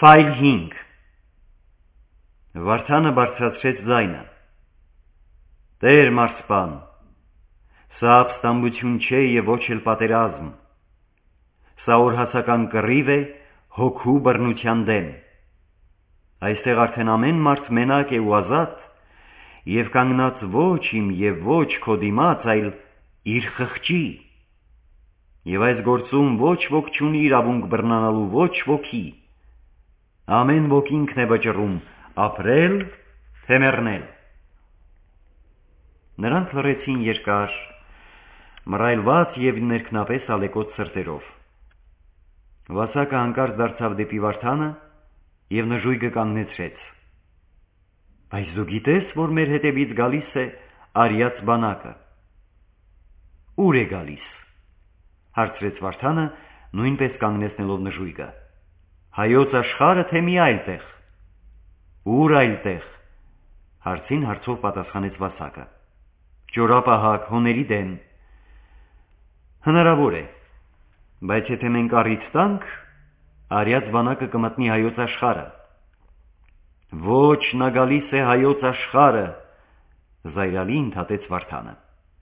Ֆայլ 5 Վարդանը բարձրացրեց ձայնը. Տեր մարսպան, սա ապստամբություն չէ և ոչ էլ պատերազմ, սա օրհասական կռիվ է հոգու բռնության դեմ, այստեղ արդեն ամեն մարդ մենակ է ու ազատ, և կանգնած ոչ իմ և ոչ քո դիմաց, այլ իր խղճի, և այս գործում ոչ ոք չունի իրավունք բռնանալու ոչ ոքի, ամեն ոք ինքն է վճռում ապրել, թե մեռնել։ Նրանք լռեցին երկար, մռայլված և ներքնապես ալեկոծ սրտերով։ Վասակը հանկարծ դարձավ դեպի Վարդանը և նժույգը կանգնեցրեց։ Բայց դու գիտես, որ մեր հետևից գալիս է արյաց բանակը։ Ուր է գալիս, հարցրեց Վարդանը, նույնպես կանգնեցնելով նժույգը։ Հայոց աշխարհը, թե մի այլ տեղ։ Ուր այլ տեղ, հարցին հարցով պատասխանեց Վասակը։ Ճորապահակ, հոների դեմ։ Հնարավոր է, բայց եթե մենք առիթ տանք, արյաց բանակը կմտնի հայոց աշխարհը։ Ոչ, նա գալիս է հայոց աշխարհը, զայրալի ընդհատեց Վարդանը։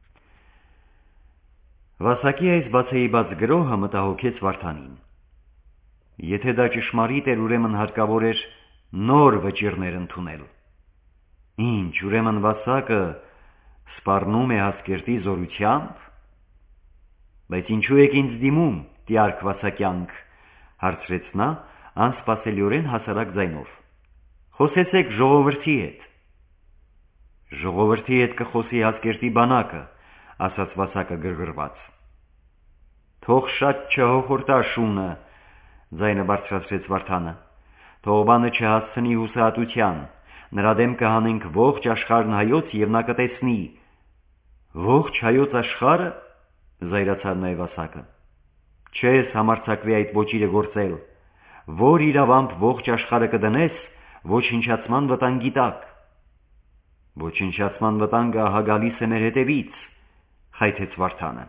Վասակի այս բացեիբաց գրոհը մտահոգեց Վարդանին։ Եթե դա ճշմարիտ էր, ուրեմն հարկավոր էր նոր վճիռներ ընդունել։ Ինչ, ուրեմն Վասակը սպառնում է Հասկերտի զորությամբ։ Բայց ինչու եք ինձ դիմում, տյարք Վասակյանք, հարցրեց նա անսպասելիորեն հասարակ ձայնով։ Խոսեցեք ժողովրդի հետ։ Ժողովրդի հետ կխոսի Հասկերտի բանակը, ասաց Վասակը գրգռված։ Թող շատ չհոխորտա շունը, ձայնը բարձրացրեց Վարդանը, թող բանը չհասցնի հուսահատության, նրա դեմ կհանենք ողջ աշխարհն հայոց և նա կտեսնի։ Ողջ հայոց աշխարհը, զայրացավ նաև Վասակը։ Չես համարձակվի այդ ոճիրը գործել, որ իրավամբ ողջ աշխարհը կդնես ոչնչացման վտանգի տակ։ Ոչնչացման վտանգը ահա գալիս է մեր հետևից, խայթեց Վարդանը։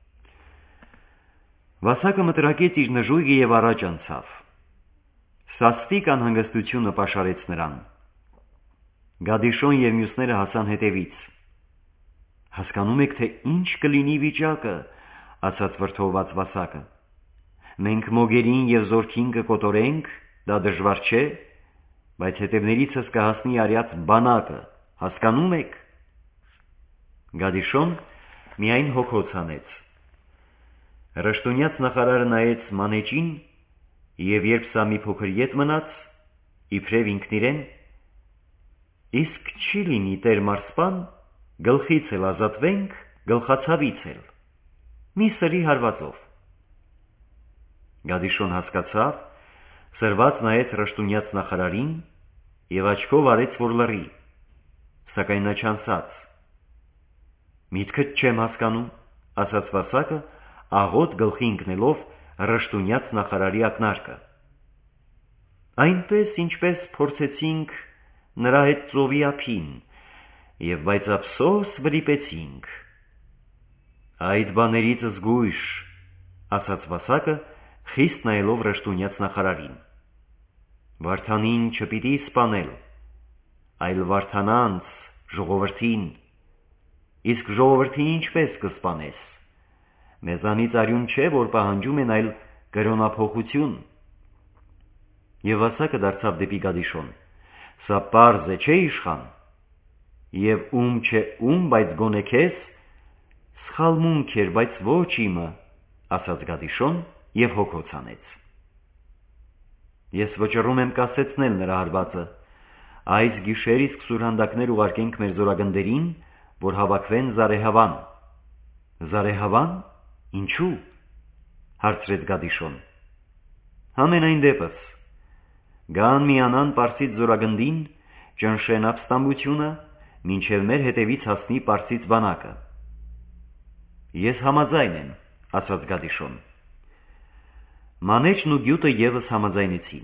Վասակը մտրակեց իր նժույգը և առաջ անցավ։ Սաստիկ անհանգստությունը պաշարեց նրան։ Գադիշոն և մյուսները հասան հետևից։ Հասկանում եք, թե ինչ կլինի վիճակը, ասաց վրդովված Վասակը։ Մենք մոգերին և զորքին կկոտորենք, դա դժվար չէ, բայց հետևներիցս կհասնի արյաց բանակը, հասկանում եք։ Գադիշոն միայն հոգոց հանեց։ Ռշտունյաց նախարարը նայեց մանեճին և երբ սա մի փոքր ետ մնաց, իբրև ինքն իրեն, իսկ չի լինի տեր մարսպան, գլխից էլ ազատվենք, գլխացավից էլ, մի սրի հարվածով։ Գադիշոն հասկացավ, սրված նայեց ռշտունյաց նախարարին և աչքով արեց, որ լռի, սակայն նա չանցած։ Միտքդ չեմ հասկանում, ասաց Վասակը, աղոտ գլխի ընկնելով ռշտունյաց նախարարի ակնարկը։ Այնպես, ինչպես փորձեցինք նրա հետ ծովի ափին, և բայց ափսոս վրիպեցինք։ Այդ բաներից զգույշ, ասաց Վասակը, խիստ նայելով ռշտունյաց նախարարին։ Վարդանին չպիտի սպանել, այլ Վարդանանց, ժողովրդին, իսկ ժողովրդին ինչպես կսպանես։ Մեզանից արյուն չէ, որ պահանջում են, այլ կրոնափոխություն։ Եվ Վասակը դարձավ դեպի Գադիշոն։ Սա պարզ է, չէ իշխան, և ում չէ ում, բայց գոնե քեզ, սխալմունք էր, բայց ոչ իմը, ասաց Գադիշոն և հոգոց հանեց։ Ես վճռում եմ կասեցնել նրա հարվածը, այս գիշեր իսկ սուրհանդակներ ուղարկենք մեր զորագնդերին, որ հավաքվեն Զարեհավան։ Զարեհավան, ինչու, հարցրեց Գադիշոն։ Համենայն դեպս, գան միանան Պարսից զորագնդին, ճնշեն ապստամբությունը, մինչև մեր հետևից հասնի Պարսից բանակը։ Ես համաձայն եմ, ասաց Գադիշոն։ Մանեճն ու գյուտը ևս համաձայնեցին։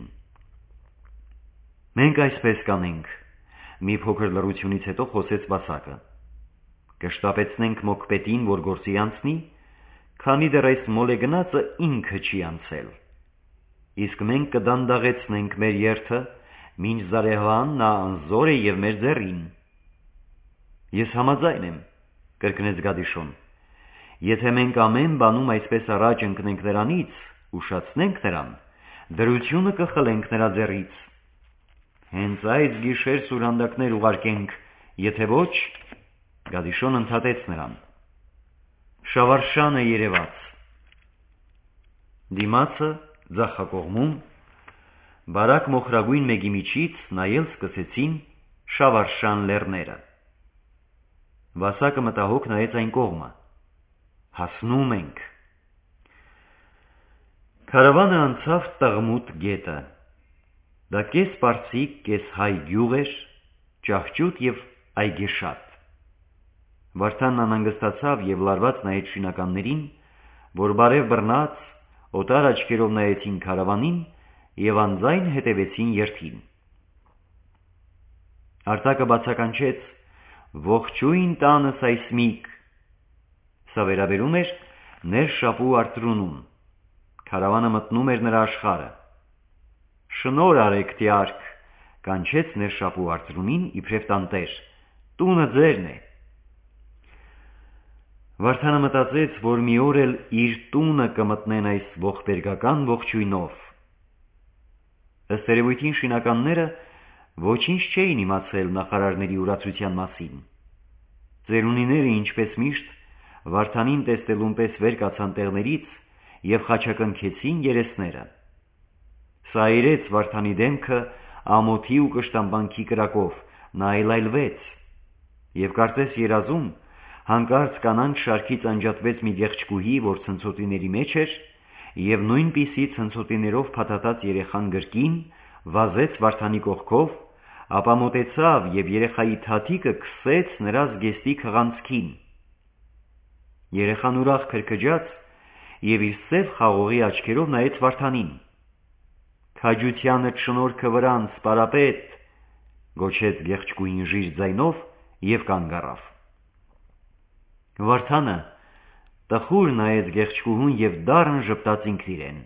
Մենք այսպես կանենք, մի փոքր լռությունից հետո խոսեց Վասակը։ Կշտապեցնենք մոկպետին, որ գործի անցնի, քանի դեռ այս մոլեգնացը ինքը չի անցել։ իսկ մենք կդանդաղեցնենք մեր երթը, մինչ զարեհան նա անզոր է և մեր ձեռին։ Ես համաձայն եմ, կրկնեց Գադիշոն, եթե մենք ամեն բանում այսպես առաջ ընկնենք նրանից, ուշացնենք նրան, դրությունը կխլենք նրա ձեռից։ Հենց այս գիշեր սուրհանդակներ ուղարկենք, եթե ոչ, Գադիշոն ընդհատեց նրան, Շավարշանը երևաց։ Դիմացը ձախակողմում բարակ մոխրագույն մեկի միջից նայել սկսեցին Շավարշան լեռները։ Վասակը մտահոգ նայեց այն կողմը։ Հասնում ենք։ Քարավանը անցավ Տղմուտ գետը։ Դա կես պարծիկ, կես հայ գյուղ էր, ճահճուտ և այգեշատ։ Վարդանն անհանգստացավ և լարված նայեց շինականներին, որ բարև բռնած, օտար աչքերով նայեցին քարավանին և անձայն հետևեցին երթին։ Արձակը բացականչեց. «Ողջույն տանս այսմիկ»։ Սա վերաբերում էր Ներշապու արծրունուն։ Քարավանը մտնում էր նրա աշխարհը։ «Շնորհ արեք, տյարք», կանչեց Ներշապու արծրունին իբրև տանտեր, «տունը ձերն է»։ Վարդանը մտածեց, որ մի օր էլ իր տունը կմտնեն այս ողբերգական ողջույնով։ Ըստ երևույթին շինականները ոչինչ չէին իմացել նախարարների ուրացության մասին։ Ծերունիները, ինչպես միշտ, Վարդանին տեսնելուն պես վեր կացան տեղներից և խաչակնքեցին երեսները։ Սա այրեց Վարդանի դեմքը ամոթի ու կշտամբանքի կրակով, նա այլայլվեց և կարծես երազում հանկարծ կանանց շարքից անջատվեց մի գեղեցկուհի, որ ցնցոտիների մեջ էր, և նույնպիսի ցնցոտիներով փաթաթած երեխան գրկին վազեց Վարդանի կողքով, ապա մոտեցավ և երեխայի թաթիկը քսեց նրա զգեստի քղանցքին։ Երեխան ուրախ քրքջաց և իր սև խաղողի աչքերով նայեց Վարդանին։ «Քաջությանդ շնորհքը վրան, սպարապետ», գոչեց գեղեցկուհին ժիշտ ձայնով և կանգ առավ։ Վարդանը տխուր նայեց գեղեցկուհուն և դառն ժպտաց ինքն իրեն։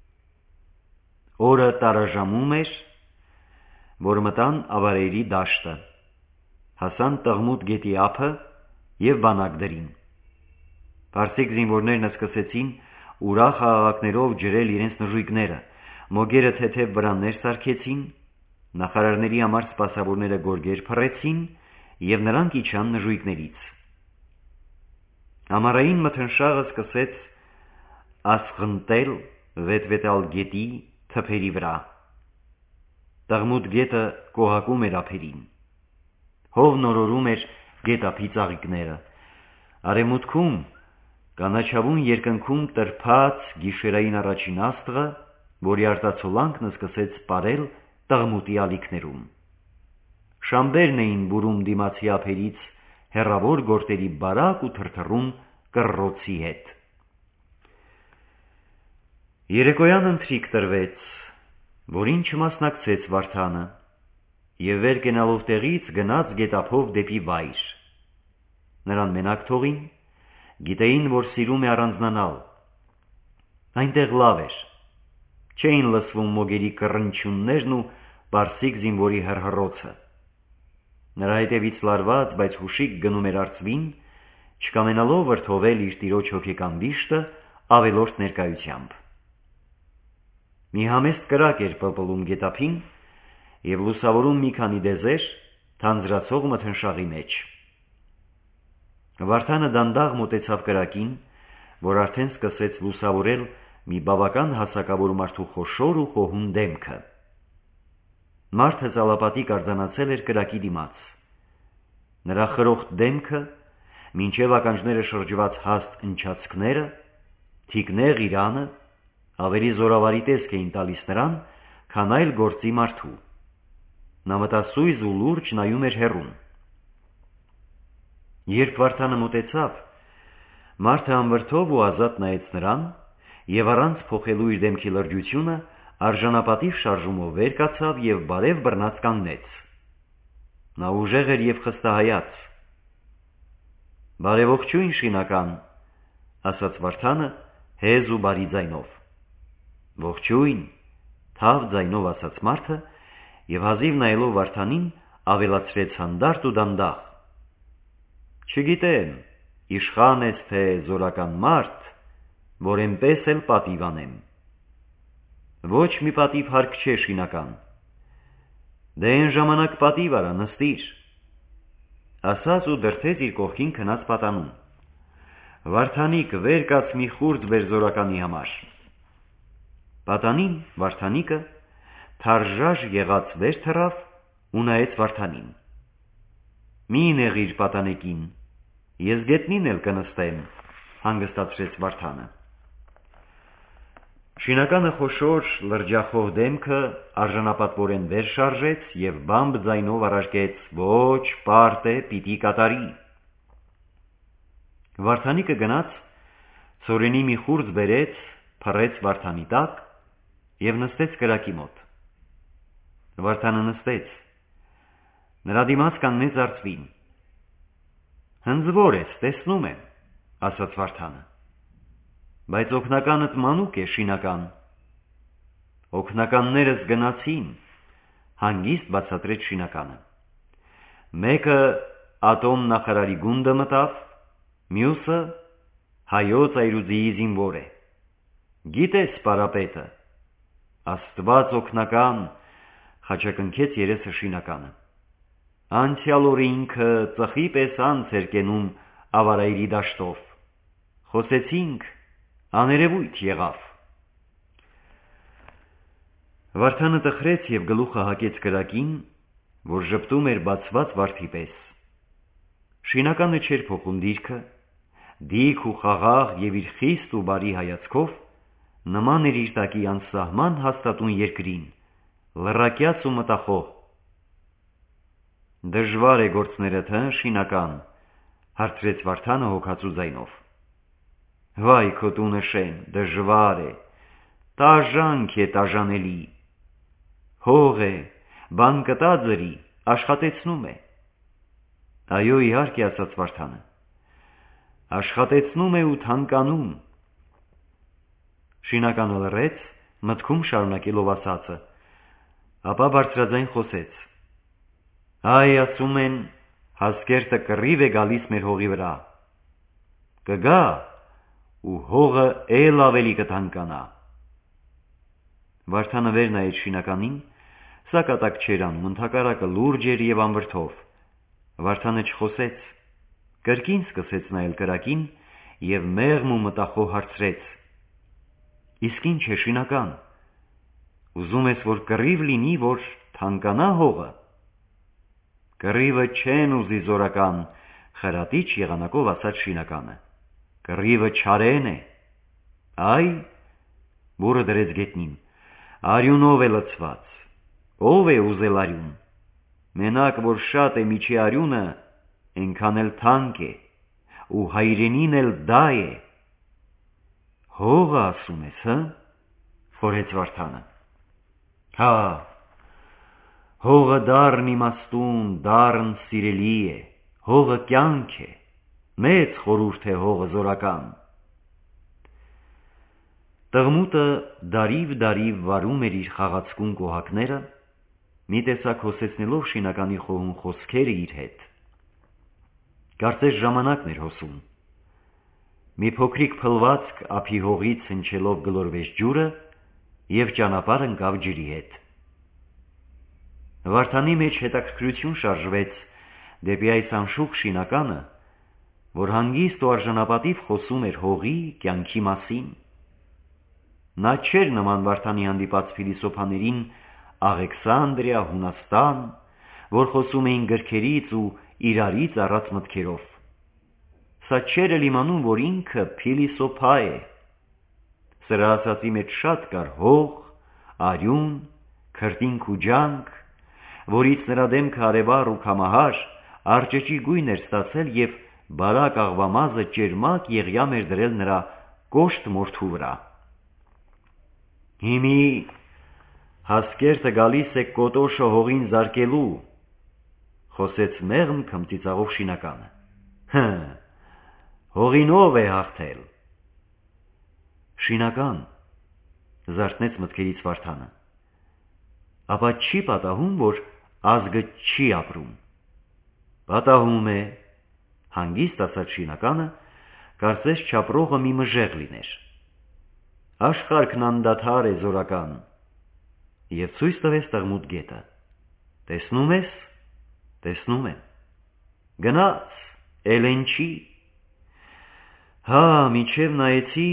Օրը տարաժամում էր, որ մտան ավարերի դաշտը, հասան Տղմուտ գետի ափը և բանակ դրին։ Պարսիկ զինվորներն սկսեցին ուրախ աղաղակներով ջրել իրենց նժույգները, մոգերը թեթև վրաններ սարքեցին, նախարարների համար սպասավորները գորգեր փռեցին և նրանք իջան նժույգներից։ Ամառային մթնշաղը սկսեց ասղնտել վետվետալ գետի թփերի վրա։ Տղմուտ գետը կոհակում էր ափերին։ Հովն օրորում էր գետափի ծաղիկները։ Արևմուտքում կանաչավուն երկնքում տրփաց գիշերային առաջին աստղը, որի արտացոլանքն սկսեց պարել Տղմուտի ալիքներում։ Շամբերն էին բուրում դիմացի ափերից հեռավոր գորտերի բարակ ու թրթռուն կռռոցի հետ։ Երեկոյան ընթրիք տրվեց, որին չմասնակցեց Վարդանը, և վեր կենալով տեղից գնաց գետափով դեպի վայր։ Նրան մենակ թողին, գիտեին, որ սիրում է առանձնանալ։ Այնտեղ լավ էր, չէին լսվում մոգերի կռնչյուններն ու պարսիկ զինվորի հռհռոցը։ Նրա հետևից լարված, բայց հուշիկ գնում էր արծվին, չկամենալով վրդովել իր տիրոջ հոգեկան վիշտը ավելորդ ներկայությամբ։ Մի համեստ կրակ էր պլպլում գետափին և լուսավորում մի քանի դեզեր թանձրացող մթնշաղի մեջ։ Վարդանը դանդաղ մոտեցավ կրակին, որ արդեն սկսեց լուսավորել մի բավական հասակավոր մարդու խոշոր ու խոհուն դեմքը։ Մարդը ծալապատիկ արձանացել էր կրակի դիմաց։ Նրա խրոխտ դեմքը, մինչև ականջները շրջված հաստ ընչացքները, թիկնեղ իրանը ավելի զորավարի տեսք էին տալիս նրան, քան այլ գործի մարդու։ Նա մտասույզ ու լուրջ նայում էր հեռուն։ Երբ Վարդանը մոտեցավ, մարդը անվրդով ու ազատ նայեց նրան և առանց փոխելու իր դեմքի լրջությունը արժանապատիվ շարժումով վեր կացավ և բարև բռնած կանգնեց։ Նա ուժեղ էր և խստահայաց։ «Բարեողջույն, շինական», ասաց Վարդանը հեզ ու բարի ձայնով։ «Ողջույն», թավ ձայնով ասաց մարդը և հազիվ նայելով Վարդանին ավելացրեց հանդարտ ու դանդաղ. «Չգիտեմ, իշխան ես թե զորական մարդ, որ էնպես էլ պատիվ անեմ»։ «Ոչ մի պատիվ հարկ չէ, Շինական»։ «Դե են ժամանակ պատիվ արա, նստիր», ասաց ու դրդեց իր կողքին քնած պատանուն։ «Վարդանիկ, վեր կաց մի խուրձ բեր զորականի համար»։ Պատանին, Վարդանիկը, թարժաժ եղած վեր թռավ ու նայեց Վարդանին։ «Մի նեղիր պատանեկին, ես գետնին էլ կնստեմ», հանգստացրեց Վարդանը։ Շինականը խոշոր լրջախոհ դեմքը արժանապատվորեն վեր շարժեց և բամբ ձայնով առարկեց. «Ոչ, պարտ է, պիտի կատարի»։ Վարդանիկը գնաց, ցորենի մի խուրձ բերեց, փռեց Վարդանի տակ և նստեց կրակի մոտ։ Վարդանը նստեց, նրա դիմաց կանգնեց արծվին։ «Հնձվոր ես, տեսնում եմ», ասաց Վարդանը, «բայց օգնականդ մանուկ է, Շինական»։ «Օգնականներս գնացին», հանգիստ բացատրեց Շինականը։ «Մեկը Ատոմ նախարարի գունդը մտավ, մյուսը Հայոց այրուձիի զինվոր է։ Գիտես պարապետը»։ «Աստված օգնական», խաչակնքեց երեսը Շինականը։ «Անցյալ օրը ինքը ծխի պես անց էր կենում Ավարայրի դաշտով։ Խոսեցինք, աներևույթ եղավ»։ Վարդանը տխրեց և գլուխը հակեց կրակին, որ ժպտում էր բացված վարդի պես։ Շինականը չէր փոխում դիրքը, դիք ու խաղաղ և իր խիստ ու բարի հայացքով նման էր իր տակի անսահման հաստատուն երկրին, լռակյաց ու մտախոհ։ «Դժվար է գործներդ, հը, Շինական», հարցրեց Վարդանը հոգածու ձայնով։ «Վայ քո տունը շեն, դժվար է, տաժանք է տաժանելի։ Հող է, բան կտա ձրի, աշխատեցնում է»։ «Այո, իհարկե», ասաց Վարդանը, «աշխատեցնում է ու թանկանում»։ Շինականը լռեց, մտքում շարունակելով ասածը, ապա բարձրաձայն խոսեց. «Այ, ասում են, Հասկերտը կռիվ է գալիս մեր հողի վրա։ Կգա ու հողը էլ ավելի կթանկանա»։ Վարդանը վեր նայեց Շինականին, սա կատակ չէր անում, ընդհակառակը լուրջ էր և անվրդով։ Վարդանը չխոսեց, կրկին սկսեց նայել կրակին և մեղմ ու մտախոհ հարցրեց. «Իսկ ինչ է, Շինական, ուզում ես, որ կռիվ լինի, որ թանկանա հողը»։ «Կռիվը չեն ուզի, զորական», խրատիչ եղանակով ասաց Շինականը, «կռիվը չարեն է»։ «Այ», բուրը դրեց գետնին, «արյունով է լցված, ով է ուզել արյուն։ Մենակ որ շատ է միջի արյունը, էնքան էլ թանկ է, ու հայրենին էլ դա է»։ «Հողը ասում ես, հը», խորհեց Վարդանը։ «Հա, հողը դառն իմաստուն, դառն սիրելի է, հողը կյանք է, մեծ խորհուրդ է հողը, զորական»։ Տղմուտը դարիվ վարում էր իր խաղացկուն կոհակները, մի տեսակ հոսեցնելով Շինականի խոհուն խոսքերը իր հետ։ Կարծես ժամանակն էր հոսում։ Մի փոքրիկ փլվածք ափի հողից հնչելով գլորվեց ջուրը և ճանապարհ ընկավ ջրի հետ։ Վարդանի մեջ հետաքրքրություն շարժվեց դեպի այս անշուք Շինականը, որ հանգիստ ու արժանապատիվ խոսում էր հողի, կյանքի մասին։ Նա չէր նման Վարդանի հանդիպած փիլիսոփաներին Աղեքսանդրիա, Հունաստան, որ խոսում էին գրքերից ու իրարից առած մտքերով։ Սա չէր էլ իմանում, որ ինքը փիլիսոփա է։ Սրա ասածի մեջ շատ կար հող, արյուն, քրտինք ու ջանք, որից նրա դեմքը արևառ ու քամահար, արճճի գույն էր ստացել և բարակ աղվամազը ճերմակ եղյամ էր դրել նրա կոշտ մորթու վրա։ «Հիմի Հասկերտը գալիս է կոտոշը հողին զարկելու», խոսեց մեղմ քմծիծաղով Շինականը։ «Հը, հողին ով է հաղթել»։ «Շինական», զարթնեց մտքերից Վարդանը, ապա չի պատահում, որ ազգը չի ապրում։ Պատահում է, հանգիստ ասաց շինականը, կարծես չապրողը մի մժեղ լիներ։ Աշխարհքն անդադար է զորական, եւ ցույց տվեց տղմուտ գետը։ Տեսնում ես, տեսնում եմ, գնաց, էլեն չի։ Հա, միջև նայեցի,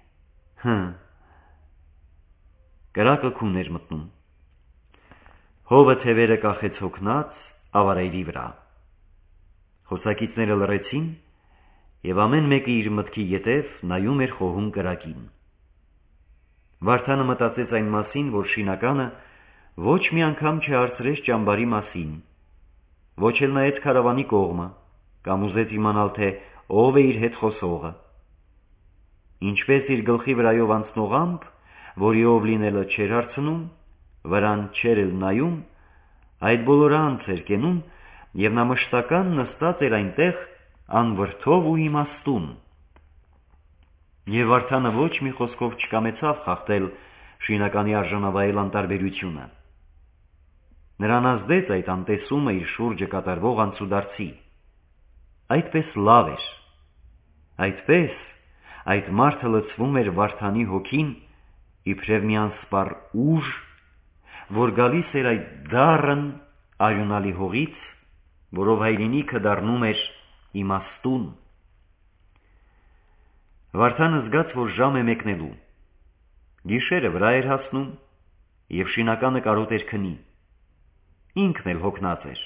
կրակը քուն էր մտնում։ Հովը թևերը կախեց հոգնած ավարայրի վրա։ Խոսակիցները լռեցին, եւ ամեն մեկը իր մտքի ետև նայում էր խոհում կրակին։ Վարդանը մտածեց այն մասին, որ շինականը ոչ մի անգամ չհարցրեց ճամբարի մասին, ոչ էլ նայեց քարավանի կողմը, կամ ուզեց իմանալ, թե ով է իր հետ խոսողը։ Ինչպես իր գլխի վրայով անցնողամբ, որի ով լինելը չէր հարցնում, վրան չէր էլ նայում, այդ բոլորը անց էր կենում, եւ նա մշտական նստած էր այնտեղ անվրդով ու իմաստուն։ Եվ Վարդանը ոչ մի խոսքով չկամեցավ խախտել շինականի արժանավայել անտարբերությունը։ Նրան ազդեց այդ անտեսումը իր շուրջը կատարվող անցուդարձի։ Այդպես լավ էր։ Այդպես այդ մարդը լցվում էր Վարդանի հոգին, իբրև մի անսպառ ուժ, որ գալիս էր այդ դառն արյունալի հողից, որով հայրենիքը դառնում էր իմաստուն։ Վարդանը զգաց, որ ժամ է մեկնելու։ Գիշերը վրա էր հասնում, եւ շինականը կարոտ էր քնի։ Ինքն էլ հոգնած էր։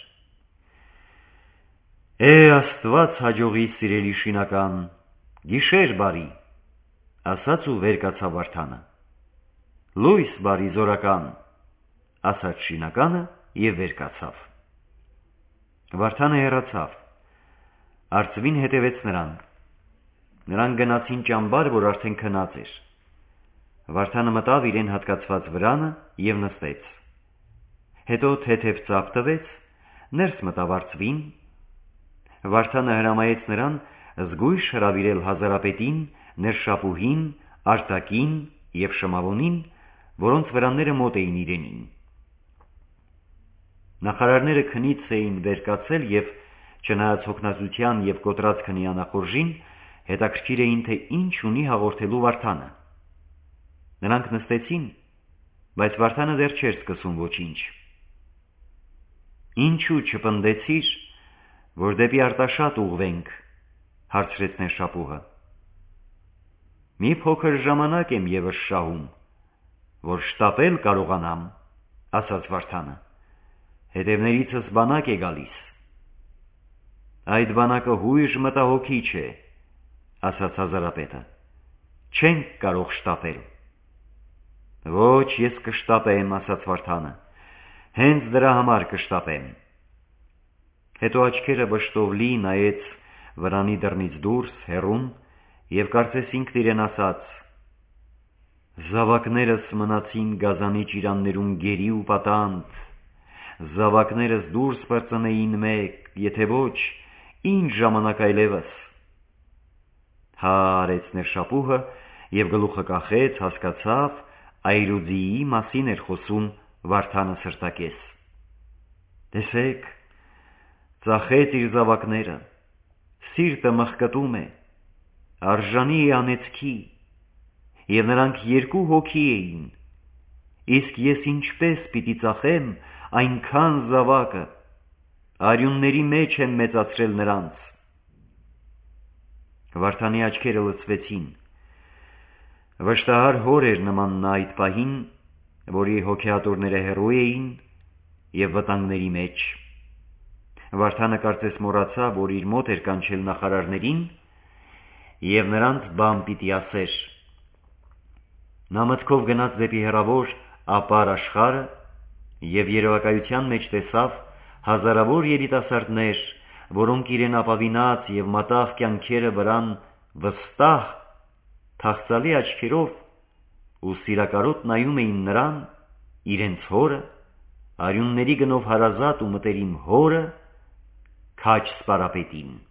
Աստված հաջողի, սիրելի շինական, գիշեր բարի, ասաց ու վեր կացավ Վարդանը։ Լույս բարի զորական, ասաց շինականը եւ վեր կացավ։ Վարդանը հեռացավ։ Արծվին հետևեց նրան։ Նրանք գնացին ճամբար, որ արդեն քնած էր։ Վարդանը մտավ իրեն հատկացված վրանը եւ նստեց։ Հետո թեթև ծափ տվեց, ներս մտավ արծվին։ Վարդանը հրամայեց նրան զգույշ հրավիրել հազարապետին, ներշապուհին, արտակին եւ շմավոնին, որոնց վրանները մոտ էին իրենին։ Նախարարները քնից էին վեր կացել եւ չնայած հոգնածության եւ կոտրած քնի անախորժին, հետաքրքիր էին, թե ինչ ունի հաղորդելու Վարդանը։ Նրանք նստեցին, բայց Վարդանը դեռ չէր սկսում ոչինչ։ Ինչու չպնդեցիր, որ դեպի Արտաշատ ուղվենք, հարցրեց ներշապուհը։ Մի փոքր ժամանակ եմ եւս շահում, որ շտապել կարողանամ, ասաց Վարդանը։ Հետևներիցս բանակ է գալիս։ Այդ բանակը հույժ մտահոգիչ է, ասաց հազարապետը։ Չենք կարող շտապել։ Ոչ, ես կշտապեմ, ասաց Վարդանը։ Հենց դրա համար կշտապեմ։ Հետո աչքերը վշտով լի նայեց վրանի դռնից դուրս հեռուն եւ կարծես ինքն իրեն ասաց. Զավակներս մնացին գազանի ճիրաններում գերի ու պատանդ, զավակներս դուրս պրծնեին մեկ, եթե ոչ, ինչ ժամանակ այլևս։ Հա, արեց ներշապուհը եւ գլուխը կախեց, հասկացավ, այրուձիի մասին էր խոսում Վարդանը սրտակես։ Տեսեք, ծախեց իր զավակները, սիրտը մխկտում է, արժանի է անեծքի, եւ նրանք 2 հոգի էին, իսկ ես ինչպես պիտի ծախեմ այնքան զավակը, արյունների մեջ եմ մեծացրել նրանց։ Վարդանի աչքերը լցվեցին։ Վշտահար հոր էր նման նա այդ պահին, որի հոգեատորները հեռու էին եւ վտանգների մեջ։ Վարդանը կարծես մոռացավ, որ իր մոտ էր կանչել նախարարներին եւ նրանց բան պիտի ասեր։ Նա մտքով գնաց դեպի հեռավոր ապար աշխարհը եւ երևակայության մեջ տեսավ հազարավոր երիտասարդներ, որոնք իրեն ապավինած եւ մատաղ կյանքերը վրան վստահ թախծալի աչքերով ու սիրակարոտ նայում էին նրան, իրենց հորը, արյունների գնով հարազատ ու մտերիմ հորը, քաջ սպարապետին։